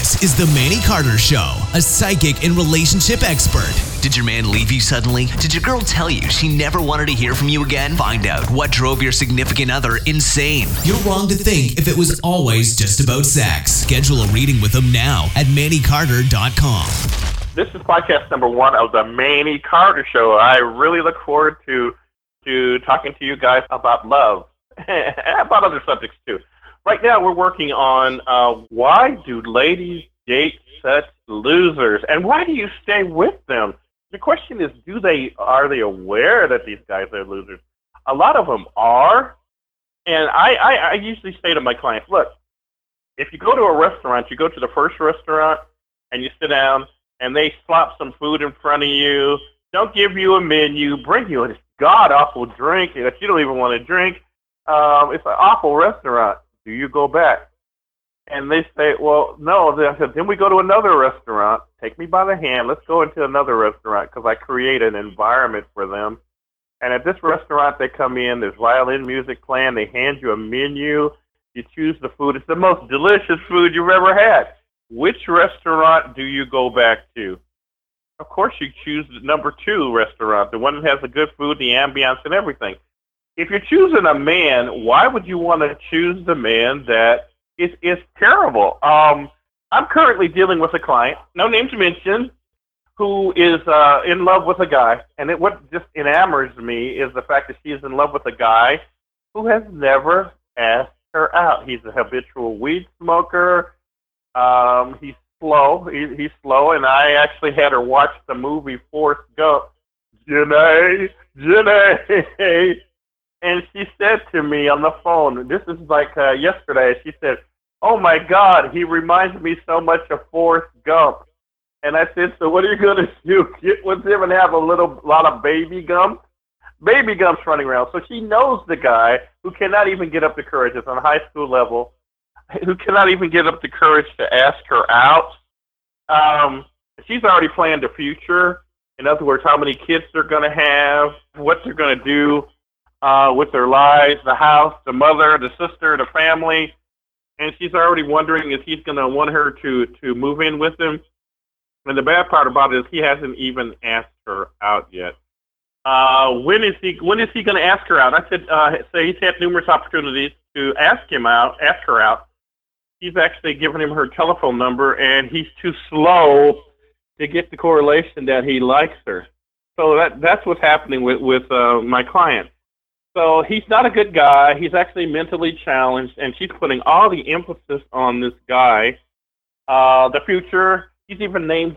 This is the Manny Carter Show, a psychic and relationship expert. Did your man leave you suddenly? Did your girl tell you she never wanted to hear from you again? Find out what drove your significant other insane. You're wrong to think if it was always just about sex. Schedule a reading with him now at MannyCarter.com. This is podcast number 1 of the Manny Carter Show. I really look forward to talking to you guys about love and about other subjects too. Right now we're working on why do ladies date such losers, and why do you stay with them? The question is, are they aware that these guys are losers? A lot of them are, and I usually say to my clients, look, if you go to a restaurant, you go to the first restaurant and you sit down and they slop some food in front of you, don't give you a menu, bring you a god-awful drink that you don't even want to drink. It's an awful restaurant. Do you go back? And they say, well, no. I said, then we go to another restaurant. Take me by the hand. Let's go into another restaurant because I create an environment for them. And at this restaurant, they come in. There's violin music playing. They hand you a menu. You choose the food. It's the most delicious food you've ever had. Which restaurant do you go back to? Of course, you choose the number 2 restaurant, the one that has the good food, the ambiance, and everything. If you're choosing a man, why would you want to choose the man that is terrible? I'm currently dealing with a client, no names mentioned, who is in love with a guy. And what just enamors me is the fact that she is in love with a guy who has never asked her out. He's a habitual weed smoker. He's slow. He's slow, and I actually had her watch the movie Forrest Gump. Jenny. And she said to me on the phone, this is like yesterday, she said, oh my God, he reminds me so much of Forrest Gump. And I said, so what are you going to do? Get with him and have a lot of baby gumps? Baby gumps running around. So she knows the guy who cannot even get up the courage. It's on a high school level. Who cannot even get up the courage to ask her out. She's already planned the future. In other words, how many kids they're going to have, what they're going to do with their lives, the house, the mother, the sister, the family. And she's already wondering if he's going to want her to move in with him. And the bad part about it is he hasn't even asked her out yet. When is he going to ask her out? I said, so he's had numerous opportunities to ask her out. He's actually given him her telephone number, and he's too slow to get the correlation that he likes her. So that's what's happening with my client. So he's not a good guy. He's actually mentally challenged, and she's putting all the emphasis on this guy. The future. She's even named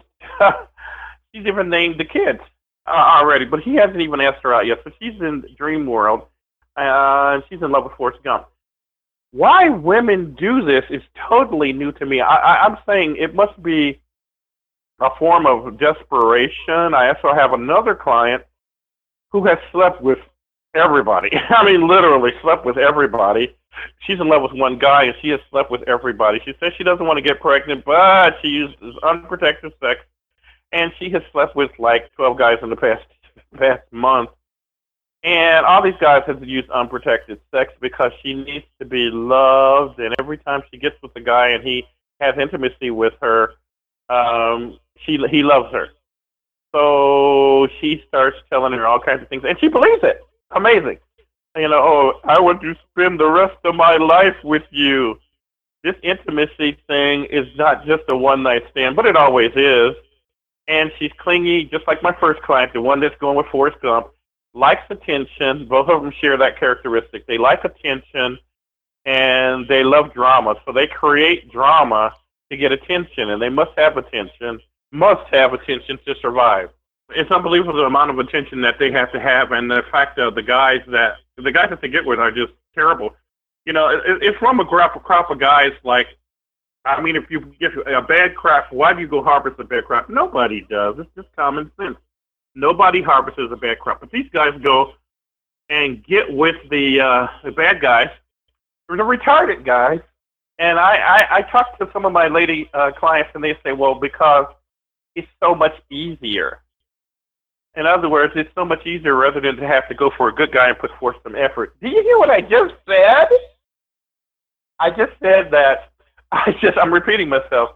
the kids already, but he hasn't even asked her out yet. So she's in dream world, and she's in love with Forrest Gump. Why women do this is totally new to me. I'm saying it must be a form of desperation. I also have another client who has slept with everybody. I mean, literally slept with everybody. She's in love with one guy, and she has slept with everybody. She says she doesn't want to get pregnant, but she uses unprotected sex, and she has slept with like 12 guys in the past month. And all these guys have used unprotected sex because she needs to be loved, and every time she gets with a guy and he has intimacy with her, he loves her. So she starts telling her all kinds of things, and she believes it. Amazing. Oh, I want to spend the rest of my life with you. This intimacy thing is not just a one-night stand, but it always is. And she's clingy, just like my first client, the one that's going with Forrest Gump. Likes attention. Both of them share that characteristic. They like attention, and they love drama. So they create drama to get attention, and they must have attention to survive. It's unbelievable the amount of attention that they have to have, and the fact that the guys that they get with are just terrible. It's from a crop of guys like, I mean, if you get a bad crop, why do you go harvest a bad crop? Nobody does. It's just common sense. Nobody harvests a bad crop. But these guys go and get with the bad guys, or the retarded guys. And I talk to some of my lady clients, and they say, well, because it's so much easier. In other words, it's so much easier rather than to have to go for a good guy and put forth some effort. Do you hear what I just said? I just said that, I'm repeating myself.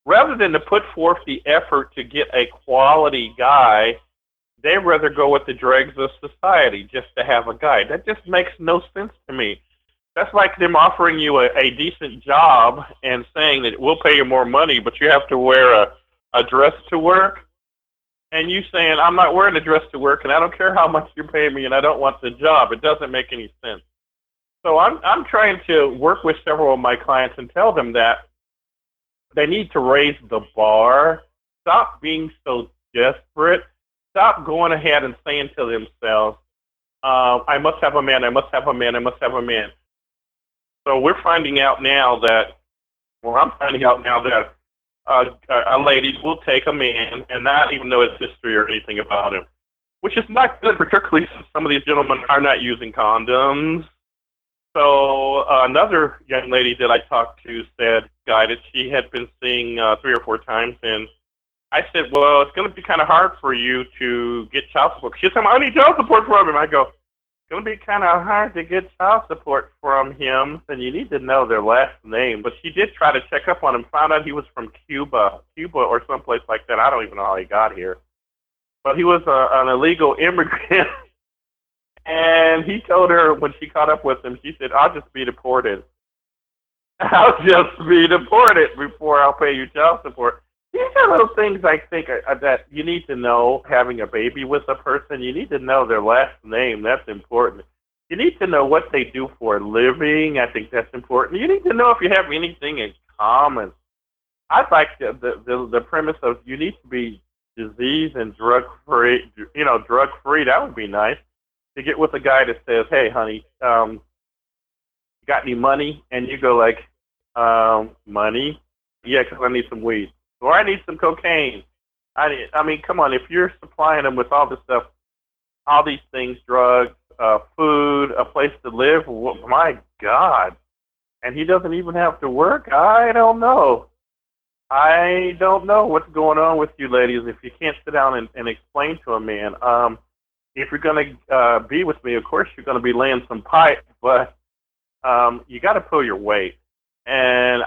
rather than to put forth the effort to get a quality guy, they rather go with the dregs of society just to have a guy. That just makes no sense to me. That's like them offering you a decent job and saying that we'll pay you more money, but you have to wear a dress to work. And you saying, I'm not wearing a dress to work, and I don't care how much you're paying me, and I don't want the job. It doesn't make any sense. So I'm trying to work with several of my clients and tell them that they need to raise the bar. Stop being so desperate. Stop going ahead and saying to themselves, I must have a man, I must have a man, I must have a man. So we're finding out now that, I'm finding out now that ladies will take a man and not even know his history or anything about him, which is not good, particularly since some of these gentlemen are not using condoms. So another young lady that I talked to said, Guy, that she had been seeing 3 or 4 times, and I said, well, it's going to be kind of hard for you to get child support. She said, I need child support from him. I go, it's going to be kind of hard to get child support from him, and you need to know their last name. But she did try to check up on him, found out he was from Cuba or someplace like that. I don't even know how he got here. But he was an illegal immigrant. And he told her when she caught up with him, she said, I'll just be deported. I'll just be deported before I'll pay you child support. These are little things I think that you need to know having a baby with a person. You need to know their last name. That's important. You need to know what they do for a living. I think that's important. You need to know if you have anything in common. I like the premise of you need to be disease and drug-free. Drug-free. That would be nice. To get with a guy that says, hey, honey, you got any money? And you go like, money? Yeah, because I need some weed. Or I need some cocaine. I mean, come on, if you're supplying them with all this stuff, all these things, drugs, food, a place to live, my God. And he doesn't even have to work? I don't know. I don't know what's going on with you ladies if you can't sit down and explain to a man. If you're going to be with me, of course you're going to be laying some pipe, but you got to pull your weight. And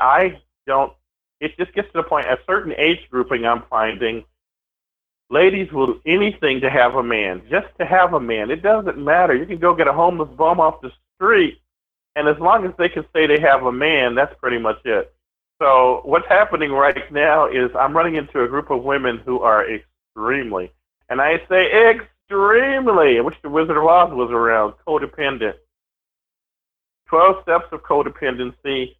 it just gets to the point, a certain age grouping I'm finding, ladies will do anything to have a man, just to have a man. It doesn't matter. You can go get a homeless bum off the street, and as long as they can say they have a man, that's pretty much it. So what's happening right now is I'm running into a group of women who are extremely, and I say extremely, I wish the Wizard of Oz was around, codependent. 12 steps of codependency,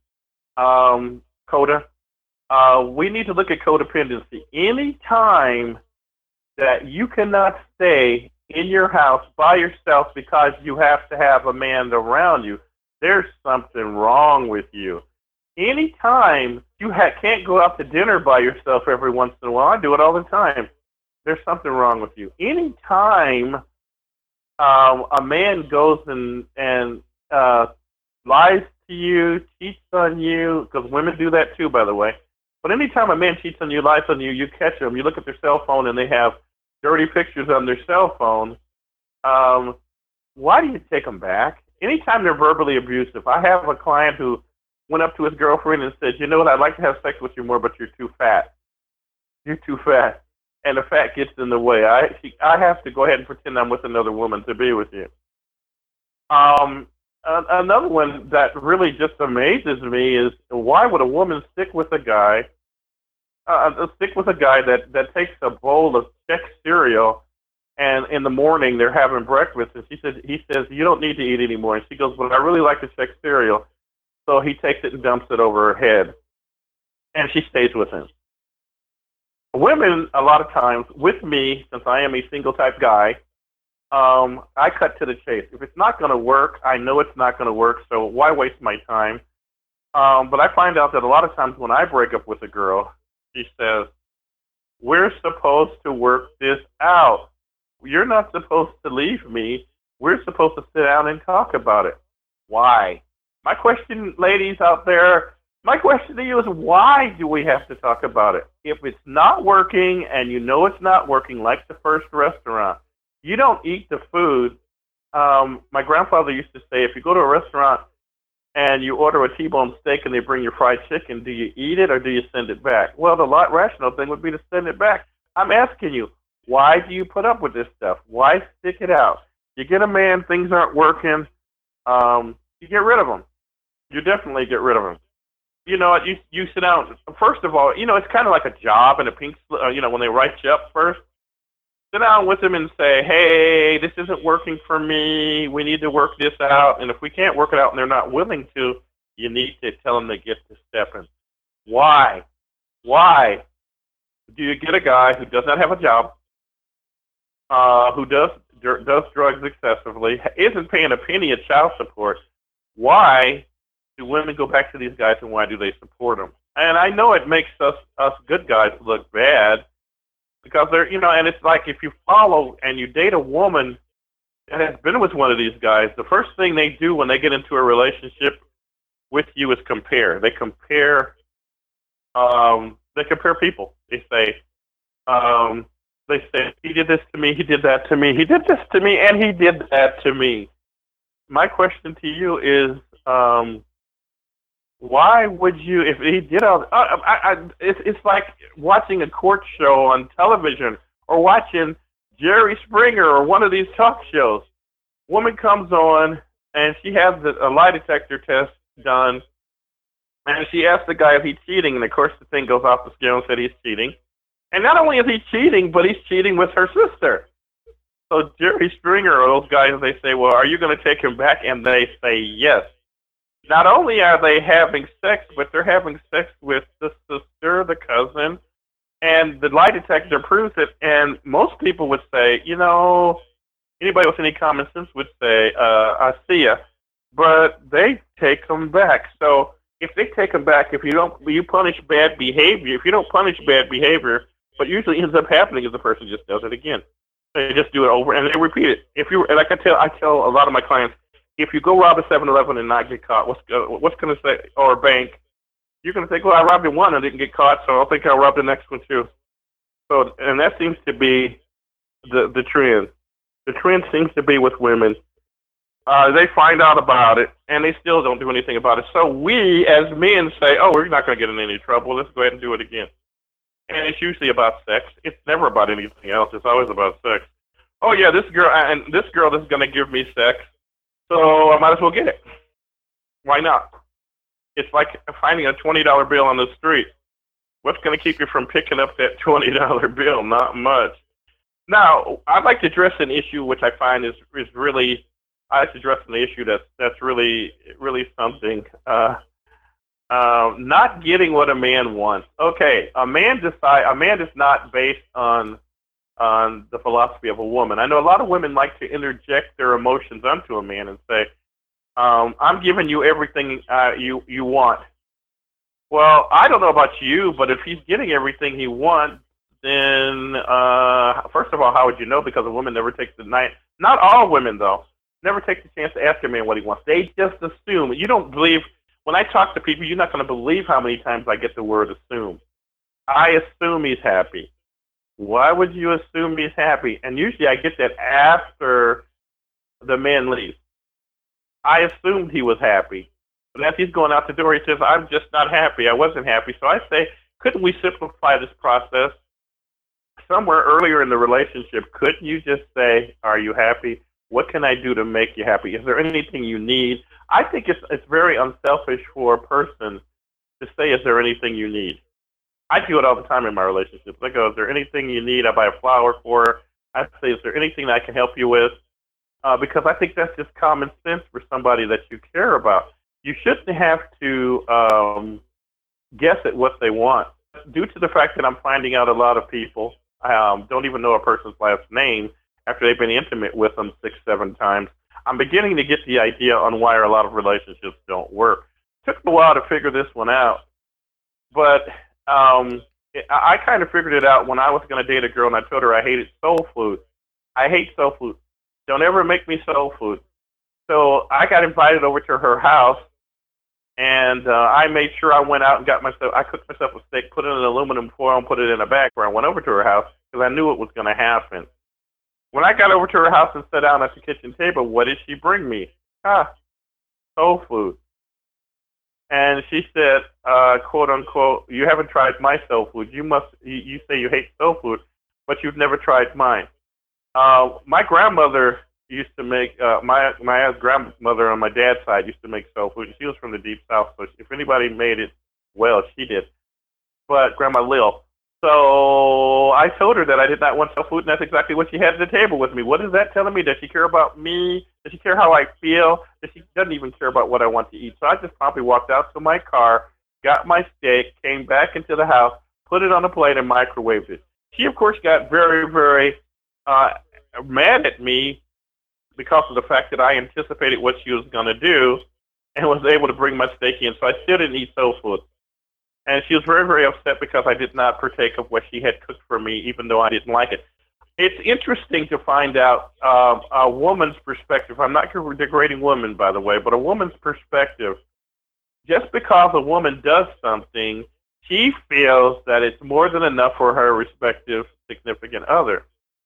Coda. We need to look at codependency. Any time that you cannot stay in your house by yourself because you have to have a man around you, there's something wrong with you. Any time you can't go out to dinner by yourself every once in a while, I do it all the time, there's something wrong with you. Any time a man goes and lies to you, cheats on you, because women do that too, by the way. But anytime a man cheats on you, lies on you, you catch them, you look at their cell phone and they have dirty pictures on their cell phone, why do you take them back? Anytime they're verbally abusive. I have a client who went up to his girlfriend and said, you know what, I'd like to have sex with you more, but you're too fat. You're too fat. And the fat gets in the way. I have to go ahead and pretend I'm with another woman to be with you. Another one that really just amazes me is why would a woman stick with a guy that takes a bowl of Chex cereal and in the morning they're having breakfast and he says you don't need to eat anymore, and she goes, but I really like the Chex cereal, so he takes it and dumps it over her head and she stays with him. Women, a lot of times with me, since I am a single type guy, I cut to the chase. If it's not going to work, I know it's not going to work, so why waste my time? But I find out that a lot of times when I break up with a girl, she says, we're supposed to work this out. You're not supposed to leave me. We're supposed to sit down and talk about it. Why? My question, ladies out there, my question to you is, why do we have to talk about it? If it's not working and you know it's not working, like the first restaurant, you don't eat the food. My grandfather used to say, if you go to a restaurant and you order a T-bone steak and they bring you fried chicken, do you eat it or do you send it back? Well, the rational thing would be to send it back. I'm asking you, why do you put up with this stuff? Why stick it out? You get a man, things aren't working, you get rid of him. You definitely get rid of him. You know, you sit down. First of all, you know, it's kind of like a job and a pink slip. You know, when they write you up first, sit down with them and say, hey, this isn't working for me. We need to work this out. And if we can't work it out and they're not willing to, you need to tell them to get to stepping. Why? Why do you get a guy who does not have a job, who does drugs excessively, isn't paying a penny of child support? Why do women go back to these guys and why do they support them? And I know it makes us good guys look bad, because they're, you know, and it's like if you follow and you date a woman that has been with one of these guys, the first thing they do when they get into a relationship with you is compare. They compare people. They say, he did this to me, he did that to me, he did this to me, and he did that to me. My question to you is, why would you, if he did all, it's like watching a court show on television or watching Jerry Springer or one of these talk shows. Woman comes on and she has a lie detector test done, and she asks the guy if he's cheating, and of course the thing goes off the scale and said he's cheating. And not only is he cheating, but he's cheating with her sister. So Jerry Springer or those guys, they say, well, are you going to take him back? And they say yes. Not only are they having sex, but they're having sex with the sister, the cousin, and the lie detector proves it. And most people would say, you know, anybody with any common sense would say, I see ya. But they take them back. So if they take them back, if you punish bad behavior. If you don't punish bad behavior, what usually ends up happening is the person just does it again. They just do it over and they repeat it. Like I tell a lot of my clients, if you go rob a 7-Eleven and not get caught, what's going to say, or a bank, you're going to think, well, I robbed one and didn't get caught, so I think I'll rob the next one too. So, and that seems to be the trend. The trend seems to be with women. They find out about it, and they still don't do anything about it. So we, as men, say, oh, we're not going to get in any trouble. Let's go ahead and do it again. And it's usually about sex. It's never about anything else. It's always about sex. Oh, yeah, this girl is going to give me sex, so I might as well get it. Why not? It's like finding a $20 bill on the street. What's going to keep you from picking up that $20 bill? Not much. Now, I'd like to address an issue which I find is really, I like to address an issue that's really something. Not getting what a man wants. Okay, a man is not based on the philosophy of a woman. I know a lot of women like to interject their emotions onto a man and say, I'm giving you everything you want. Well, I don't know about you, but if he's getting everything he wants, then first of all, how would you know? Because a woman never takes the night. Not all women, though, never take the chance to ask a man what he wants. They just assume. You don't believe. When I talk to people, you're not going to believe how many times I get the word assume. I assume he's happy. Why would you assume he's happy? And usually I get that after the man leaves. I assumed he was happy. But as he's going out the door, he says, I'm just not happy. I wasn't happy. So I say, couldn't we simplify this process? Somewhere earlier in the relationship, couldn't you just say, are you happy? What can I do to make you happy? Is there anything you need? I think it's very unselfish for a person to say, is there anything you need? I do it all the time in my relationships. I go, is there anything you need? I buy a flower for her. I say, is there anything that I can help you with? Because I think that's just common sense for somebody that you care about. You shouldn't have to guess at what they want. Due to the fact that I'm finding out a lot of people don't even know a person's last name after they've been intimate with them 6-7 times, I'm beginning to get the idea on why a lot of relationships don't work. It took a while to figure this one out, but I kind of figured it out when I was going to date a girl and I told her I hated soul food. I hate soul food. Don't ever make me soul food. So I got invited over to her house, and I made sure I went out and I cooked myself a steak, put it in an aluminum foil, and put it in a bag where I went over to her house because I knew it was going to happen. When I got over to her house and sat down at the kitchen table, what did she bring me? Soul food. And she said, quote unquote, "You haven't tried my soul food. You say you hate soul food, but you've never tried mine." My grandmother used to make, my grandmother on my dad's side used to make soul food. She was from the deep south, so if anybody made it well, she did. But Grandma Lil. So I told her that I did not want soul food, and that's exactly what she had at the table with me. What is that telling me? Does she care about me? Does she care how I feel? She doesn't even care about what I want to eat. So I just promptly walked out to my car, got my steak, came back into the house, put it on a plate, and microwaved it. She, of course, got very, very mad at me because of the fact that I anticipated what she was going to do and was able to bring my steak in. So I still didn't eat soul food. And she was very, very upset because I did not partake of what she had cooked for me, even though I didn't like it. It's interesting to find out a woman's perspective. I'm not degrading women, by the way, but a woman's perspective. Just because a woman does something, she feels that it's more than enough for her respective significant other.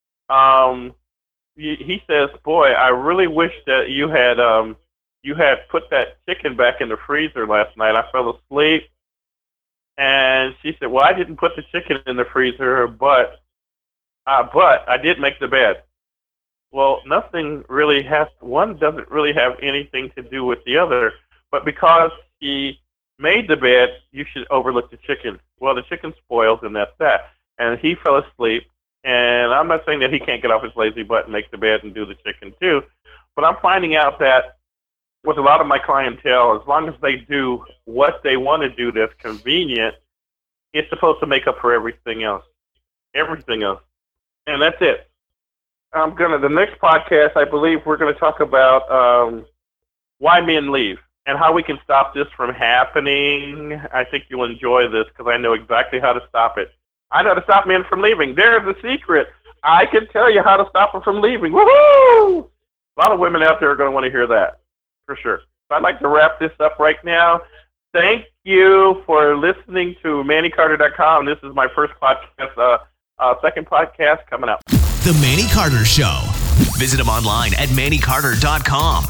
He says, "Boy, I really wish that you had put that chicken back in the freezer last night. I fell asleep." And she said, "Well, I didn't put the chicken in the freezer, but I did make the bed." Well, one doesn't really have anything to do with the other, but because she made the bed, you should overlook the chicken. Well, the chicken spoils, and that's that. And he fell asleep, and I'm not saying that he can't get off his lazy butt and make the bed and do the chicken too, but I'm finding out that with a lot of my clientele, as long as they do what they want to do that's convenient, it's supposed to make up for everything else. Everything else. And that's it. The next podcast, I believe we're going to talk about why men leave and how we can stop this from happening. I think you'll enjoy this because I know exactly how to stop it. I know how to stop men from leaving. There's the secret. I can tell you how to stop them from leaving. Woohoo! A lot of women out there are going to want to hear that. For sure. So I'd like to wrap this up right now. Thank you for listening to MannyCarter.com. This is my first podcast, second podcast coming up. The Manny Carter Show. Visit him online at MannyCarter.com.